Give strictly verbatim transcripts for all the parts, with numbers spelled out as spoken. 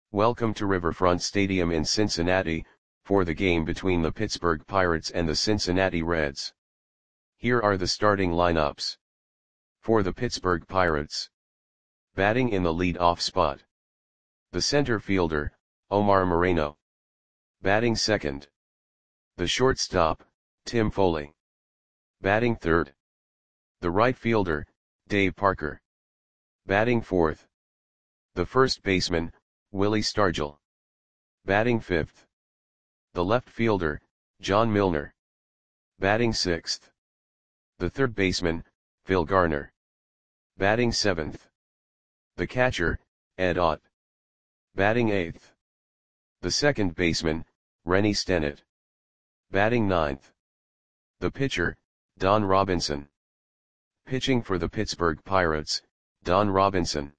Welcome to Riverfront Stadium in Cincinnati, for the game between the Pittsburgh Pirates and the Cincinnati Reds. Here are the starting lineups. For the Pittsburgh Pirates. Batting in the lead-off spot. The center fielder, Omar Moreno. Batting second. The shortstop, Tim Foley. Batting third. The right fielder, Dave Parker. Batting fourth. The first baseman, Willie Stargell. Batting fifth. The left fielder, John Milner. Batting sixth. The third baseman, Phil Garner. Batting seventh. The catcher, Ed Ott. Batting eighth. The second baseman, Rennie Stennett. Batting ninth. The pitcher, Don Robinson. Pitching for the Pittsburgh Pirates, Don Robinson.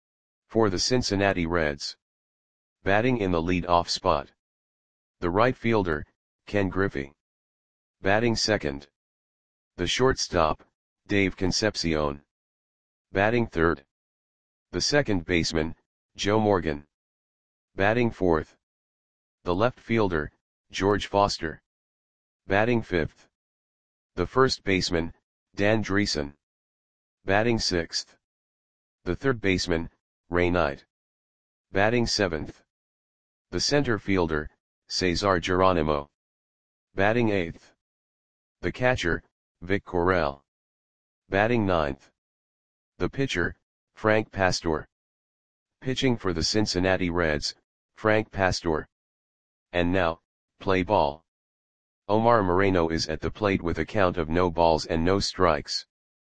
For the Cincinnati Reds. Batting in the lead-off spot. The right fielder, Ken Griffey. Batting second. The shortstop, Dave Concepcion. Batting third. The second baseman, Joe Morgan. Batting fourth. The left fielder, George Foster. Batting fifth. The first baseman, Dan Dreesen. Batting sixth. The third baseman, Ray Knight. Batting seventh. The center fielder, Cesar Geronimo. Batting eighth. The catcher, Vic Correll. Batting ninth. The pitcher, Frank Pastor. Pitching for the Cincinnati Reds, Frank Pastor. And now, play ball. Omar Moreno is at the plate with a count of no balls and no strikes.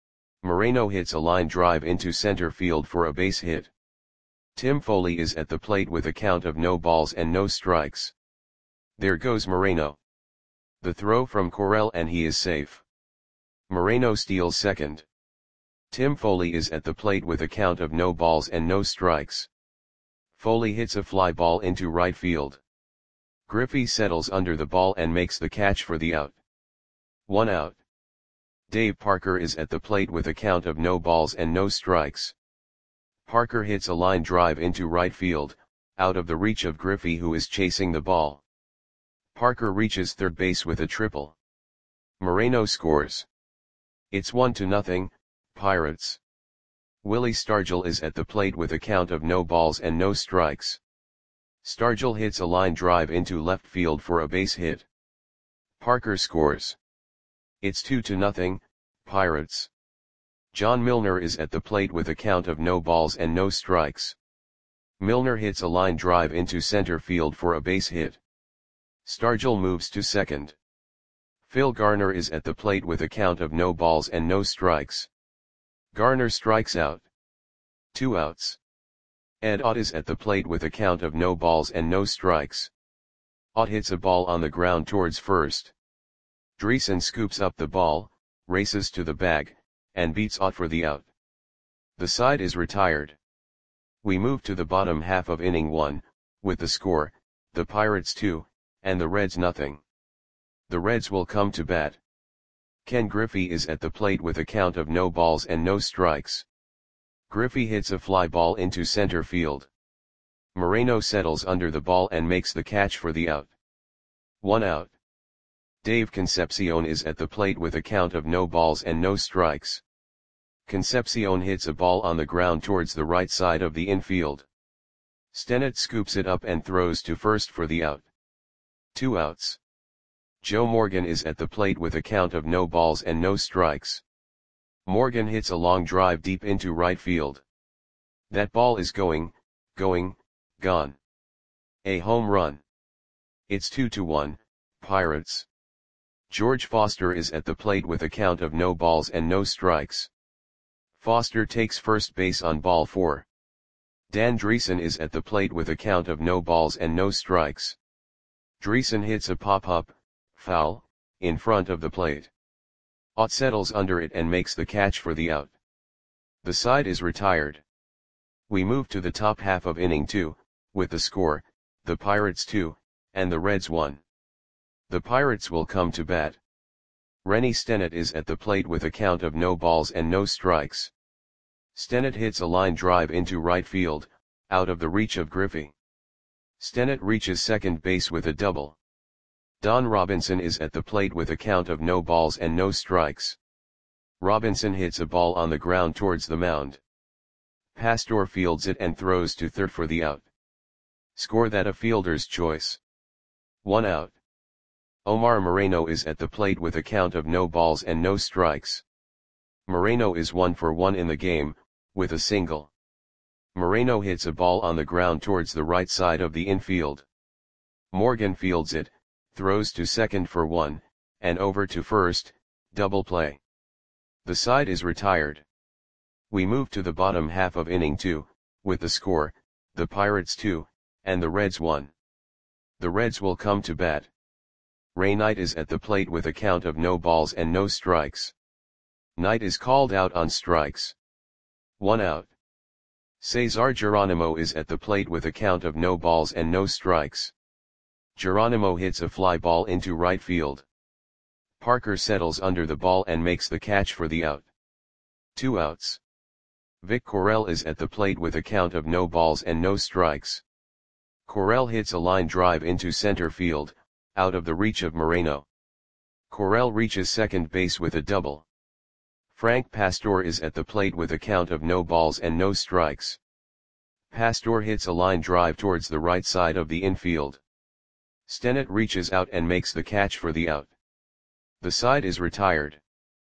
Moreno hits a line drive into center field for a base hit. Tim Foley is at the plate with a count of no balls and no strikes. There goes Moreno. The throw from Correll and he is safe. Moreno steals second. Tim Foley is at the plate with a count of no balls and no strikes. Foley hits a fly ball into right field. Griffey settles under the ball and makes the catch for the out. One out. Dave Parker is at the plate with a count of no balls and no strikes. Parker hits a line drive into right field, out of the reach of Griffey who is chasing the ball. Parker reaches third base with a triple. Moreno scores. It's one to nothing, Pirates. Willie Stargell is at the plate with a count of no balls and no strikes. Stargell hits a line drive into left field for a base hit. Parker scores. It's two to nothing, Pirates. John Milner is at the plate with a count of no balls and no strikes. Milner hits a line drive into center field for a base hit. Stargell moves to second. Phil Garner is at the plate with a count of no balls and no strikes. Garner strikes out. Two outs. Ed Ott is at the plate with a count of no balls and no strikes. Ott hits a ball on the ground towards first. Dreesen scoops up the ball, races to the bag, and beats Ott for the out. The side is retired. We move to the bottom half of inning one, with the score, the Pirates two, and the Reds nothing. The Reds will come to bat. Ken Griffey is at the plate with a count of no balls and no strikes. Griffey hits a fly ball into center field. Moreno settles under the ball and makes the catch for the out. One out. Dave Concepcion is at the plate with a count of no balls and no strikes. Concepcion hits a ball on the ground towards the right side of the infield. Stennett scoops it up and throws to first for the out. Two outs. Joe Morgan is at the plate with a count of no balls and no strikes. Morgan hits a long drive deep into right field. That ball is going, going, gone. A home run. It's two to one, Pirates. George Foster is at the plate with a count of no balls and no strikes. Foster takes first base on ball four. Dan Dreesen is at the plate with a count of no balls and no strikes. Dreesen hits a pop-up, foul, in front of the plate. Ott settles under it and makes the catch for the out. The side is retired. We move to the top half of inning two, with the score, the Pirates two, and the Reds one. The Pirates will come to bat. Rennie Stennett is at the plate with a count of no balls and no strikes. Stennett hits a line drive into right field, out of the reach of Griffey. Stennett reaches second base with a double. Don Robinson is at the plate with a count of no balls and no strikes. Robinson hits a ball on the ground towards the mound. Pastor fields it and throws to third for the out. Score that a fielder's choice. One out. Omar Moreno is at the plate with a count of no balls and no strikes. Moreno is one for one in the game, with a single. Moreno hits a ball on the ground towards the right side of the infield. Morgan fields it, throws to second for one, and over to first, double play. The side is retired. We move to the bottom half of inning two, with the score, the Pirates two, and the Reds one. The Reds will come to bat. Ray Knight is at the plate with a count of no balls and no strikes. Knight is called out on strikes. One out. Cesar Geronimo is at the plate with a count of no balls and no strikes. Geronimo hits a fly ball into right field. Parker settles under the ball and makes the catch for the out. Two outs. Vic Correll is at the plate with a count of no balls and no strikes. Correll hits a line drive into center field, out of the reach of Moreno. Correll reaches second base with a double. Frank Pastor is at the plate with a count of no balls and no strikes. Pastor hits a line drive towards the right side of the infield. Stennett reaches out and makes the catch for the out. The side is retired.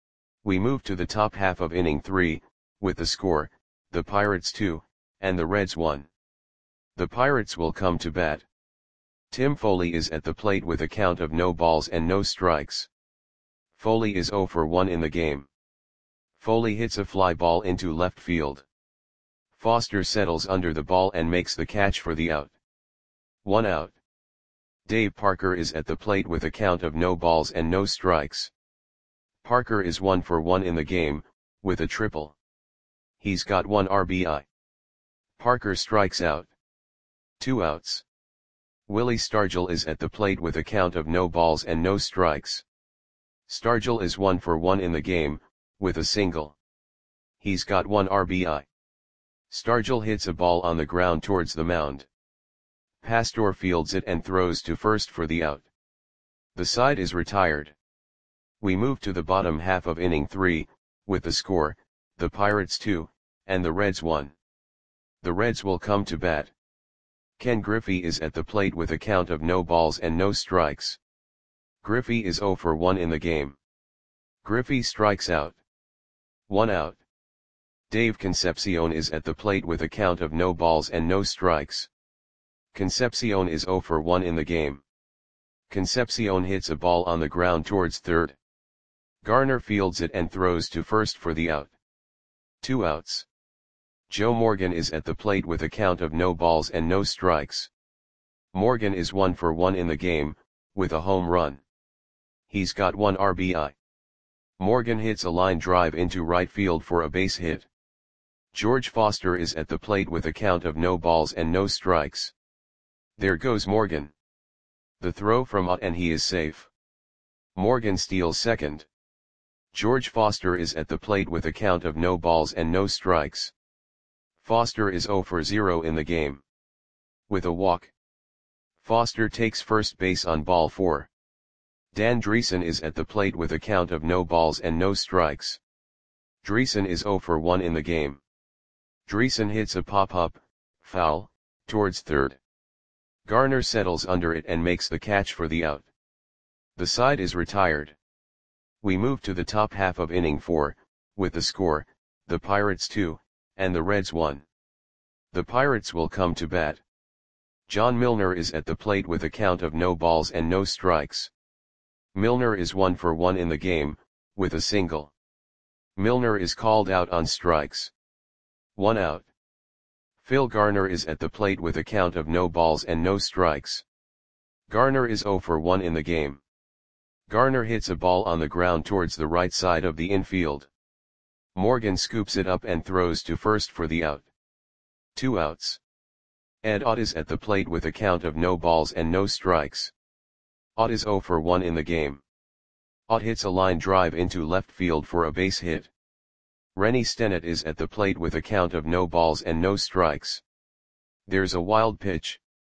We move to the top half of inning three, with the score, the Pirates two, and the Reds one. The Pirates will come to bat. Tim Foley is at the plate with a count of no balls and no strikes. Foley is zero for one in the game. Foley hits a fly ball into left field. Foster settles under the ball and makes the catch for the out. One out. Dave Parker is at the plate with a count of no balls and no strikes. Parker is one for one in the game, with a triple. He's got one R B I. Parker strikes out. Two outs. Willie Stargell is at the plate with a count of no balls and no strikes. Stargell is one for one in the game, with a single. He's got one R B I. Stargell hits a ball on the ground towards the mound. Pastor fields it and throws to first for the out. The side is retired. We move to the bottom half of inning three, with the score, the Pirates two, and the Reds one. The Reds will come to bat. Ken Griffey is at the plate with a count of no balls and no strikes. Griffey is zero for one in the game. Griffey strikes out. One out. Dave Concepcion is at the plate with a count of no balls and no strikes. Concepcion is zero for one in the game. Concepcion hits a ball on the ground towards third. Garner fields it and throws to first for the out. Two outs. Joe Morgan is at the plate with a count of no balls and no strikes. Morgan is one for one in the game, with a home run. He's got one R B I. Morgan hits a line drive into right field for a base hit. George Foster is at the plate with a count of no balls and no strikes. There goes Morgan. The throw from out and he is safe. Morgan steals second. George Foster is at the plate with a count of no balls and no strikes. Foster is zero for zero in the game. With a walk. Foster takes first base on ball four. Dan Dreesen is at the plate with a count of no balls and no strikes. Dreesen is zero for one in the game. Dreesen hits a pop-up, foul, towards third. Garner settles under it and makes the catch for the out. The side is retired. We move to the top half of inning four, with the score, the Pirates two, and the Reds one. The Pirates will come to bat. John Milner is at the plate with a count of no balls and no strikes. Milner is one for one in the game, with a single. Milner is called out on strikes. One out. Phil Garner is at the plate with a count of no balls and no strikes. Garner is zero for one in the game. Garner hits a ball on the ground towards the right side of the infield. Morgan scoops it up and throws to first for the out. Two outs. Ed Ott is at the plate with a count of no balls and no strikes. Ott is zero for one in the game. Ott hits a line drive into left field for a base hit. Rennie Stennett is at the plate with a count of no balls and no strikes. There's a wild pitch.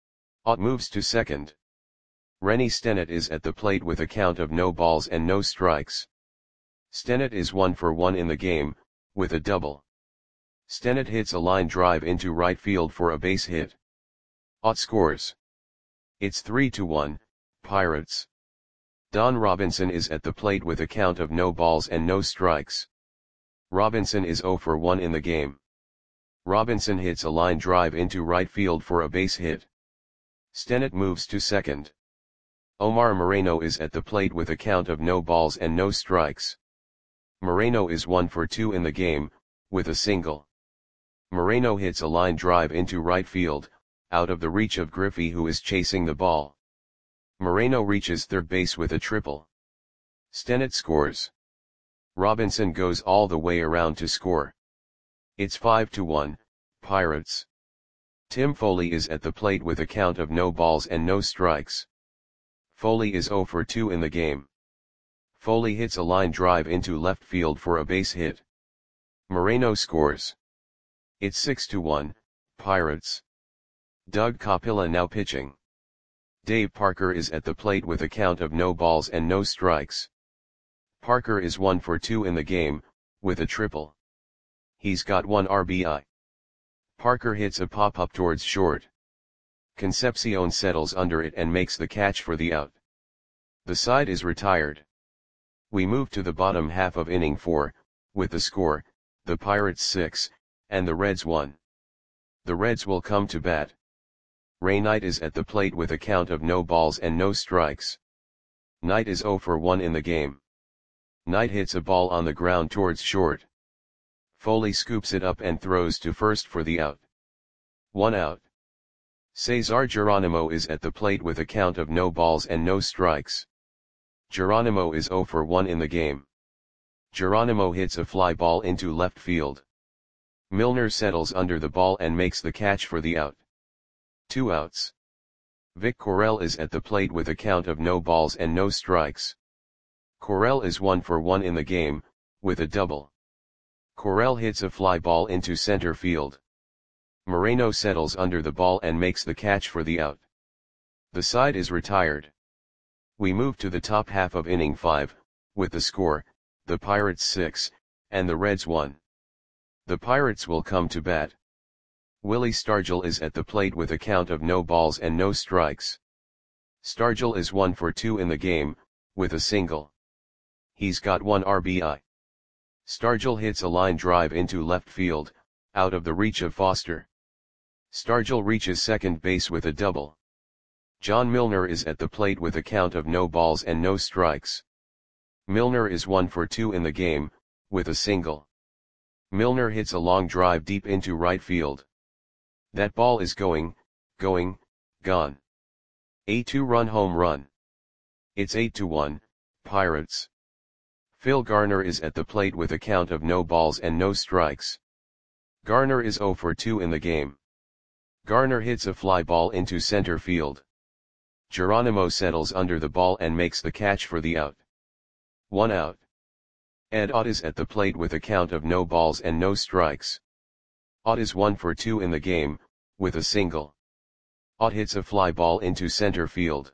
Ott moves to second. Rennie Stennett is at the plate with a count of no balls and no strikes. Stennett is one for one in the game, with a double. Stennett hits a line drive into right field for a base hit. Ott scores. It's three to one, Pirates. Don Robinson is at the plate with a count of no balls and no strikes. Robinson is zero for one in the game. Robinson hits a line drive into right field for a base hit. Stennett moves to second. Omar Moreno is at the plate with a count of no balls and no strikes. Moreno is one for two in the game, with a single. Moreno hits a line drive into right field, out of the reach of Griffey, who is chasing the ball. Moreno reaches third base with a triple. Stennett scores. Robinson goes all the way around to score. It's five to one, Pirates. Tim Foley is at the plate with a count of no balls and no strikes. Foley is zero for two in the game. Foley hits a line drive into left field for a base hit. Moreno scores. It's six to one, Pirates. Doug Capilla now pitching. Dave Parker is at the plate with a count of no balls and no strikes. Parker is one for two in the game, with a triple. He's got one R B I. Parker hits a pop-up towards short. Concepcion settles under it and makes the catch for the out. The side is retired. We move to the bottom half of inning four, with the score, the Pirates six, and the Reds one. The Reds will come to bat. Ray Knight is at the plate with a count of no balls and no strikes. Knight is zero for one in the game. Knight hits a ball on the ground towards short. Foley scoops it up and throws to first for the out. One out. Cesar Geronimo is at the plate with a count of no balls and no strikes. Geronimo is zero for one in the game. Geronimo hits a fly ball into left field. Milner settles under the ball and makes the catch for the out. Two outs. Vic Correll is at the plate with a count of no balls and no strikes. Correll is one for one in the game, with a double. Correll hits a fly ball into center field. Moreno settles under the ball and makes the catch for the out. The side is retired. We move to the top half of inning five, with the score, the Pirates six, and the Reds one. The Pirates will come to bat. Willie Stargell is at the plate with a count of no balls and no strikes. Stargell is one for two in the game, with a single. He's got one R B I. Stargell hits a line drive into left field, out of the reach of Foster. Stargell reaches second base with a double. John Milner is at the plate with a count of no balls and no strikes. Milner is one for two in the game, with a single. Milner hits a long drive deep into right field. That ball is going, going, gone. A two-run home run. It's eight to one, Pirates. Phil Garner is at the plate with a count of no balls and no strikes. Garner is zero for two in the game. Garner hits a fly ball into center field. Geronimo settles under the ball and makes the catch for the out. One out. Ed Ott is at the plate with a count of no balls and no strikes. Ott is one for two in the game, with a single. Ott hits a fly ball into center field.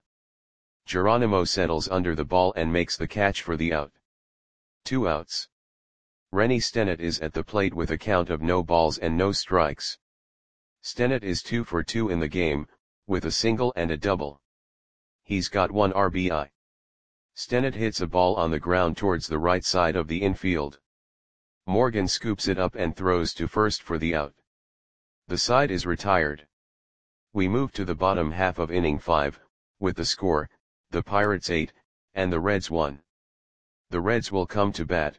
Geronimo settles under the ball and makes the catch for the out. Two outs. Rennie Stennett is at the plate with a count of no balls and no strikes. Stennett is two for two in the game, with a single and a double. He's got one R B I. Stennett hits a ball on the ground towards the right side of the infield. Morgan scoops it up and throws to first for the out. The side is retired. We move to the bottom half of inning five, with the score, the Pirates eight, and the Reds one. The Reds will come to bat.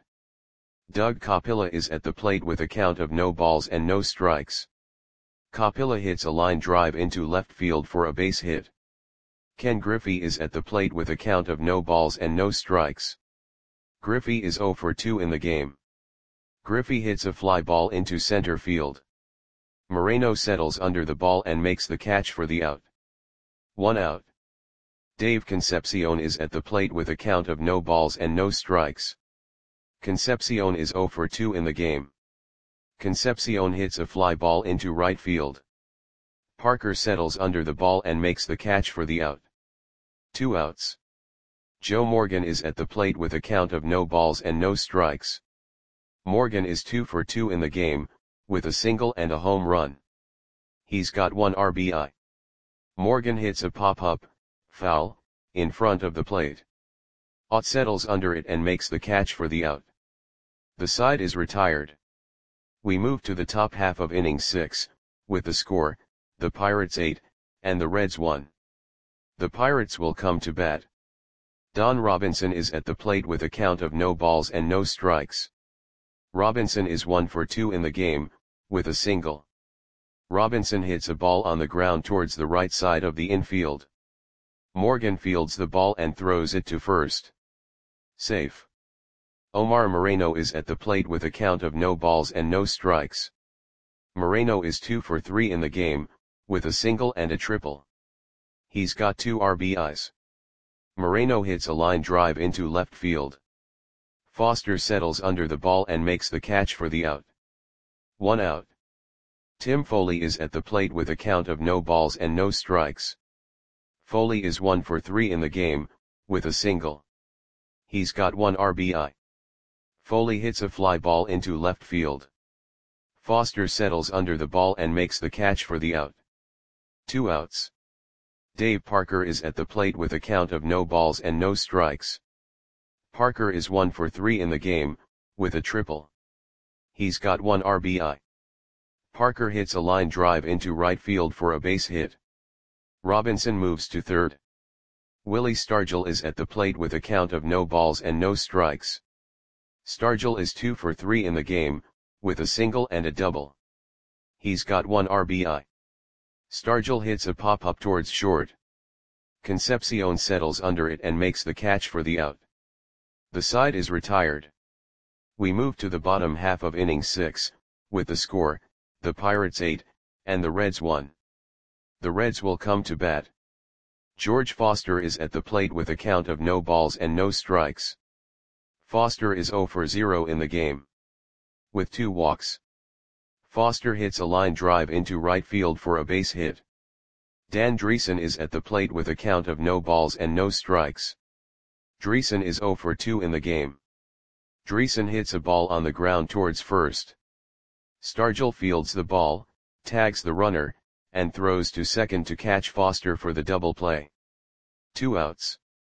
Doug Capilla is at the plate with a count of no balls and no strikes. Capilla hits a line drive into left field for a base hit. Ken Griffey is at the plate with a count of no balls and no strikes. Griffey is zero for two in the game. Griffey hits a fly ball into center field. Moreno settles under the ball and makes the catch for the out. One out. Dave Concepcion is at the plate with a count of no balls and no strikes. Concepcion is zero for two in the game. Concepcion hits a fly ball into right field. Parker settles under the ball and makes the catch for the out. Two outs. Joe Morgan is at the plate with a count of no balls and no strikes. Morgan is two for two in the game, with a single and a home run. He's got one R B I. Morgan hits a pop-up, foul, in front of the plate. Ott settles under it and makes the catch for the out. The side is retired. We move to the top half of inning six, with the score, the Pirates eight, and the Reds one. The Pirates will come to bat. Don Robinson is at the plate with a count of no balls and no strikes. Robinson is one for two in the game, with a single. Robinson hits a ball on the ground towards the right side of the infield. Morgan fields the ball and throws it to first. Safe. Omar Moreno is at the plate with a count of no balls and no strikes. Moreno is two for three in the game, with a single and a triple. He's got two R B Is. Moreno hits a line drive into left field. Foster settles under the ball and makes the catch for the out. One out. Tim Foley is at the plate with a count of no balls and no strikes. Foley is one for three in the game, with a single. He's got one R B I. Foley hits a fly ball into left field. Foster settles under the ball and makes the catch for the out. Two outs. Dave Parker is at the plate with a count of no balls and no strikes. Parker is one for three in the game, with a triple. He's got one R B I. Parker hits a line drive into right field for a base hit. Robinson moves to third. Willie Stargell is at the plate with a count of no balls and no strikes. Stargell is two for three in the game, with a single and a double. He's got one R B I. Stargell hits a pop-up towards short. Concepcion settles under it and makes the catch for the out. The side is retired. We move to the bottom half of inning six, with the score, the Pirates eight, and the Reds one. The Reds will come to bat. George Foster is at the plate with a count of no balls and no strikes. Foster is zero for zero in the game, with two walks. Foster hits a line drive into right field for a base hit. Dan Dreesen is at the plate with a count of no balls and no strikes. Dreesen is zero for two in the game. Dreesen hits a ball on the ground towards first. Stargell fields the ball, tags the runner, and throws to second to catch Foster for the double play. Two outs.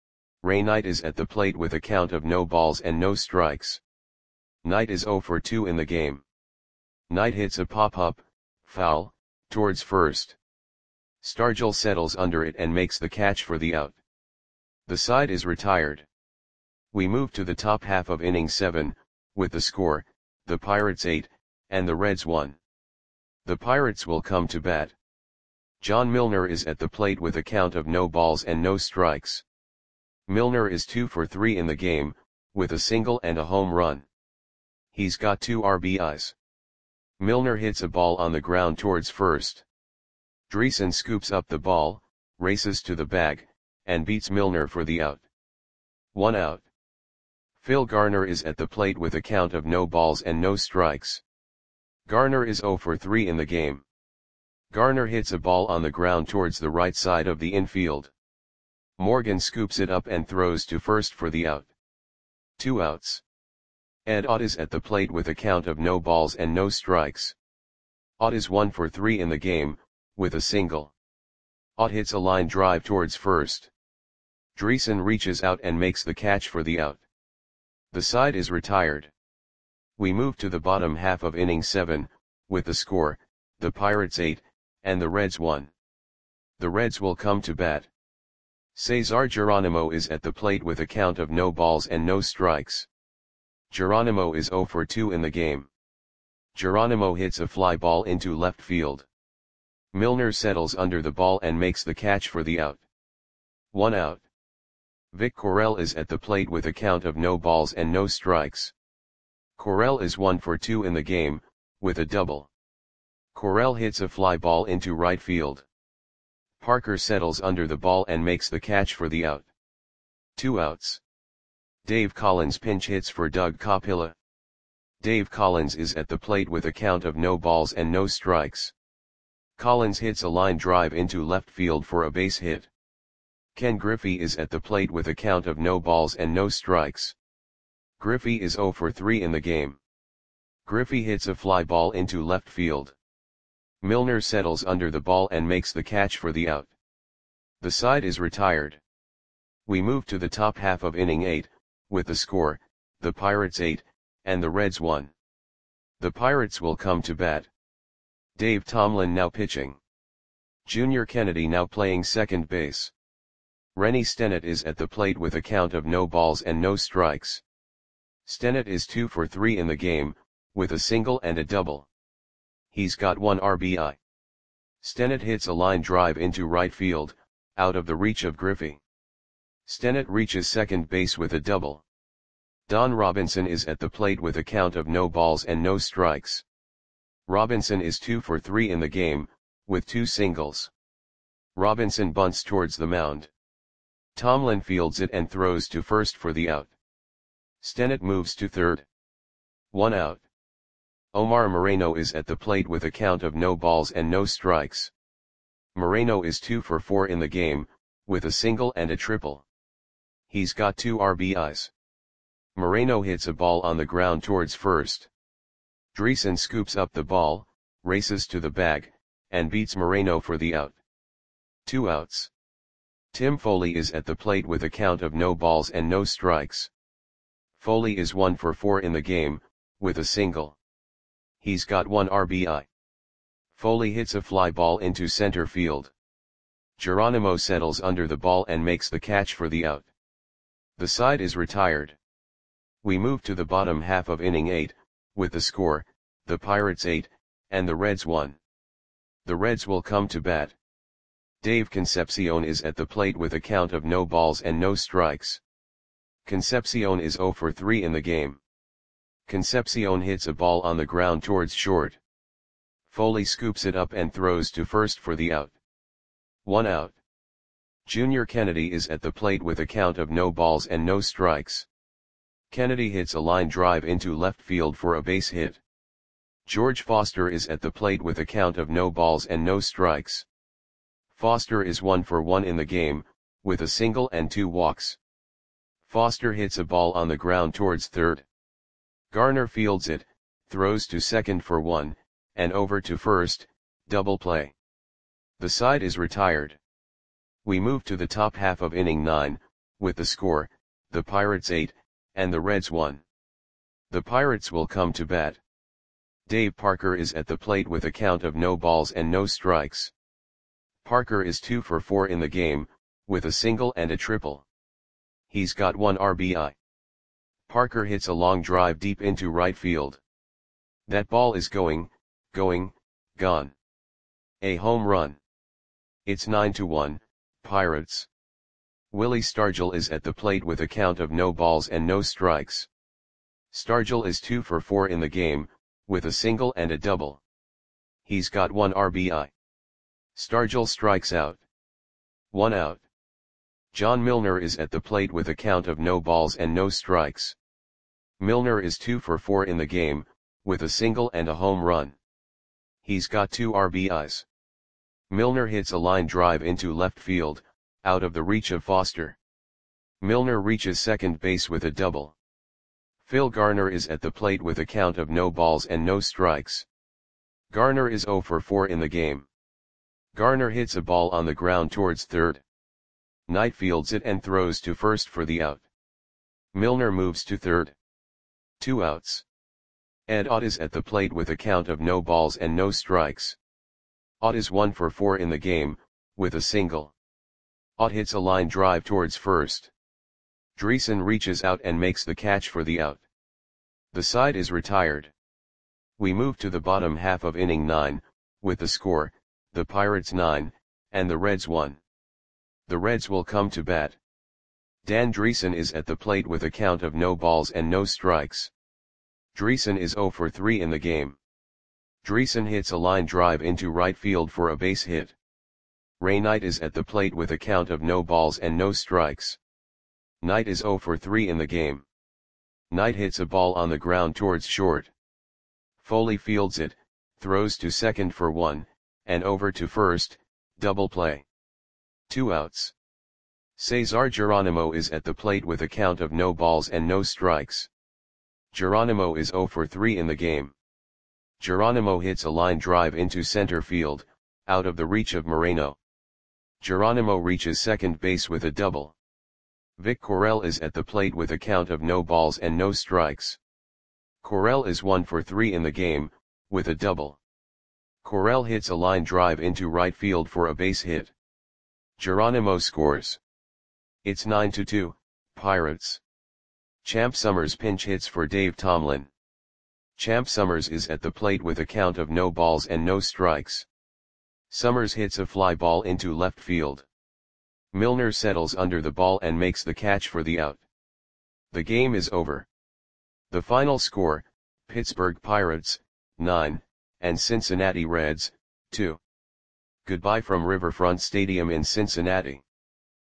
Ray Knight is at the plate with a count of no balls and no strikes. Knight is zero for two in the game. Knight hits a pop-up, foul, towards first. Stargell settles under it and makes the catch for the out. The side is retired. We move to the top half of inning seven, with the score, the Pirates eight, and the Reds one. The Pirates will come to bat. John Milner is at the plate with a count of no balls and no strikes. Milner is two for three in the game, with a single and a home run. He's got two R B Is. Milner hits a ball on the ground towards first. Dreesen scoops up the ball, races to the bag, and beats Milner for the out. One out. Phil Garner is at the plate with a count of no balls and no strikes. Garner is zero for three in the game. Garner hits a ball on the ground towards the right side of the infield. Morgan scoops it up and throws to first for the out. Two outs. Ed Ott is at the plate with a count of no balls and no strikes. Ott is one for three in the game, with a single. Ott hits a line drive towards first. Dreesen reaches out and makes the catch for the out. The side is retired. We move to the bottom half of inning seven, with the score, the Pirates eight, and the Reds one. The Reds will come to bat. Cesar Geronimo is at the plate with a count of no balls and no strikes. Geronimo is zero for two in the game. Geronimo hits a fly ball into left field. Milner settles under the ball and makes the catch for the out. One out. Vic Correll is at the plate with a count of no balls and no strikes. Correll is one for two in the game, with a double. Correll hits a fly ball into right field. Parker settles under the ball and makes the catch for the out. Two outs. Dave Collins pinch hits for Doug Coppola. Dave Collins is at the plate with a count of no balls and no strikes. Collins hits a line drive into left field for a base hit. Ken Griffey is at the plate with a count of no balls and no strikes. Griffey is zero for three in the game. Griffey hits a fly ball into left field. Milner settles under the ball and makes the catch for the out. The side is retired. We move to the top half of inning eight, with the score, the Pirates eight, and the Reds one. The Pirates will come to bat. Dave Tomlin now pitching. Junior Kennedy now playing second base. Rennie Stennett is at the plate with a count of no balls and no strikes. Stennett is two for three in the game, with a single and a double. He's got one R B I. Stennett hits a line drive into right field, out of the reach of Griffey. Stennett reaches second base with a double. Don Robinson is at the plate with a count of no balls and no strikes. Robinson is two for three in the game, with two singles. Robinson bunts towards the mound. Tomlin fields it and throws to first for the out. Stennett moves to third. One out. Omar Moreno is at the plate with a count of no balls and no strikes. Moreno is two for four in the game, with a single and a triple. He's got two R B Is. Moreno hits a ball on the ground towards first. Dreesen scoops up the ball, races to the bag, and beats Moreno for the out. Two outs. Tim Foley is at the plate with a count of no balls and no strikes. Foley is one for four in the game, with a single. He's got one R B I. Foley hits a fly ball into center field. Geronimo settles under the ball and makes the catch for the out. The side is retired. We move to the bottom half of inning eight, with the score, the Pirates eight, and the Reds one. The Reds will come to bat. Dave Concepcion is at the plate with a count of no balls and no strikes. Concepcion is zero for three in the game. Concepcion hits a ball on the ground towards short. Foley scoops it up and throws to first for the out. One out. Junior Kennedy is at the plate with a count of no balls and no strikes. Kennedy hits a line drive into left field for a base hit. George Foster is at the plate with a count of no balls and no strikes. Foster is one for one in the game, with a single and two walks. Foster hits a ball on the ground towards third. Garner fields it, throws to second for one, and over to first, double play. The side is retired. We move to the top half of inning nine, with the score, the Pirates eight, and the Reds one. The Pirates will come to bat. Dave Parker is at the plate with a count of no balls and no strikes. Parker is two for four in the game, with a single and a triple. He's got one R B I. Parker hits a long drive deep into right field. That ball is going, going, gone. A home run. It's nine to one, Pirates. Willie Stargell is at the plate with a count of no balls and no strikes. Stargell is two for four in the game, with a single and a double. He's got one R B I. Stargell strikes out. One out. John Milner is at the plate with a count of no balls and no strikes. Milner is two for four in the game, with a single and a home run. He's got two R B Is. Milner hits a line drive into left field, out of the reach of Foster. Milner reaches second base with a double. Phil Garner is at the plate with a count of no balls and no strikes. Garner is zero for four in the game. Garner hits a ball on the ground towards third. Knight fields it and throws to first for the out. Milner moves to third. Two outs. Ed Ott is at the plate with a count of no balls and no strikes. Ott is one for four in the game, with a single. Ott hits a line drive towards first. Dreesen reaches out and makes the catch for the out. The side is retired. We move to the bottom half of inning nine, with the score, the Pirates nine, and the Reds one. The Reds will come to bat. Dan Dreesen is at the plate with a count of no balls and no strikes. Dreesen is zero for three in the game. Dreesen hits a line drive into right field for a base hit. Ray Knight is at the plate with a count of no balls and no strikes. Knight is zero for three in the game. Knight hits a ball on the ground towards short. Foley fields it, throws to second for one, and over to first, double play. Two outs. Cesar Geronimo is at the plate with a count of no balls and no strikes. Geronimo is zero for three in the game. Geronimo hits a line drive into center field, out of the reach of Moreno. Geronimo reaches second base with a double. Vic Correll is at the plate with a count of no balls and no strikes. Correll is one for three in the game, with a double. Correll hits a line drive into right field for a base hit. Geronimo scores. It's nine to two, Pirates. Champ Summers pinch hits for Dave Tomlin. Champ Summers is at the plate with a count of no balls and no strikes. Summers hits a fly ball into left field. Milner settles under the ball and makes the catch for the out. The game is over. The final score, Pittsburgh Pirates, nine, and Cincinnati Reds, two. Goodbye from Riverfront Stadium in Cincinnati.